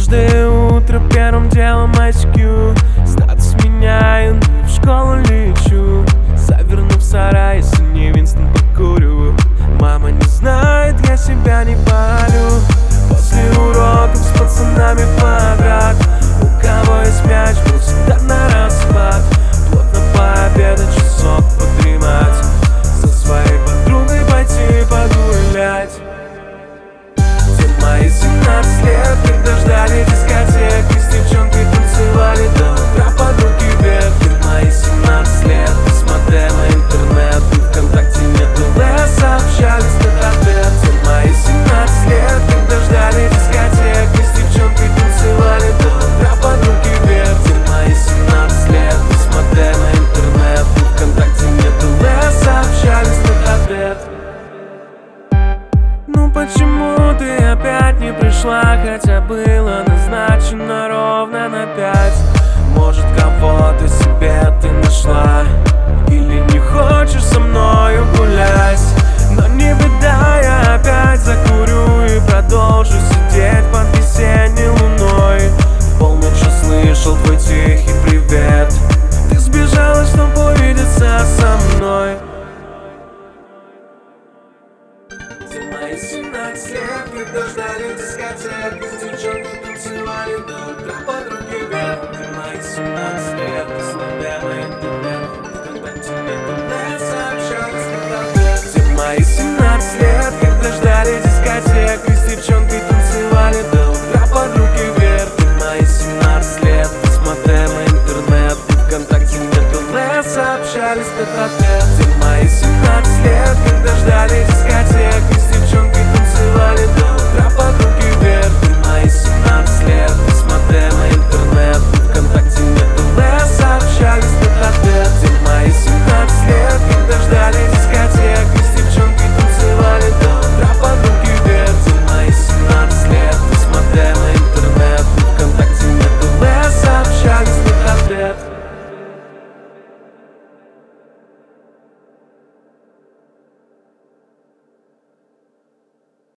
Каждое утро первым делом ICQ, статус меняю, в школу лечу. Заверну в сарай, если не Винстон покурю. Мама не знает, я себя не палю. После уроков с пацанами квадрат. У кого есть мяч, был всегда на расхват. Плотно пообедать, часок подремать, со своей подругой пойти погулять. Где мои 17 лет, когда ждали дискотек и с девчонкой танцевали до утра под руки вверх. Где мои 17 лет, несмотря на интернет и ВКонтакте нет ЛС, общались тет-а-тет. Где мои 17 лет, когда ждали дискотек и с девчонкой танцевали до утра под руки вверх. Где мои 17 лет, несмотря на интернет и ВКонтакте нет ЛС, общались тет-а-тет. Ну почему ты опять не пришла, хотя было назначено ровно на 5? Может, кого-то себе ты нашла, или не хочешь со мною гулять? Но не беда, я опять закурю и продолжу сидеть под весенней луной. В полночь услышал твой тихий привет. Ты сбежала, чтоб увидеться со мной. Где мои 17 лет, когда ждали дискотек